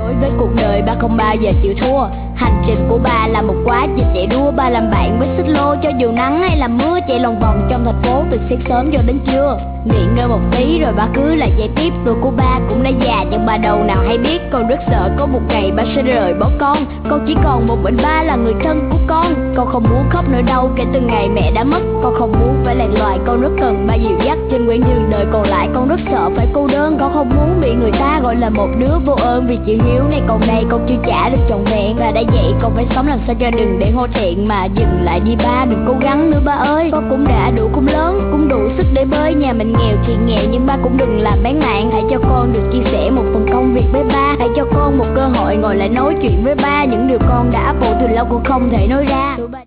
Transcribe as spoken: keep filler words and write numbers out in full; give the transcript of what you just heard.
Đối với cuộc đời ba không bao giờ chịu thua. Hành trình của ba là một quá trình chạy đua. Ba làm bạn với xích lô cho dù nắng hay là mưa, chạy lòng vòng trong thành phố từ sáng sớm cho đến trưa. Nghỉ ngơi một tí rồi ba cứ lại chạy tiếp. Tuổi của ba cũng đã già nhưng ba đầu nào hay biết. Con rất sợ có một ngày ba sẽ rời bỏ con. Con chỉ còn một mình ba là người thân của con. Con không muốn khóc nữa đâu kể từ ngày mẹ đã mất. Con không muốn phải lạc loài, con rất cần ba dìu dắt trên quãng đường đời còn lại. Con rất sợ phải cô đơn, con không muốn bị người ta gọi là một đứa vô ơn. Vì chữ hiếu này còn đây con chưa trả được trọn vẹn. Và đã vậy con phải sống làm sao cho đừng để hổ thẹn. Mà dừng lại đi ba, đừng cố gắng nữa ba ơi. Con cũng đã đủ khôn lớn, cũng đủ sức để bơi. Nhà mình nghèo thì nghèo nhưng ba cũng đừng làm bán mạng. Hãy cho con được chia sẻ một phần công việc với ba. Hãy cho con một cơ hội ngồi lại nói chuyện với ba. Những điều con đã ấp ủ từ lâu con không thể nói ra.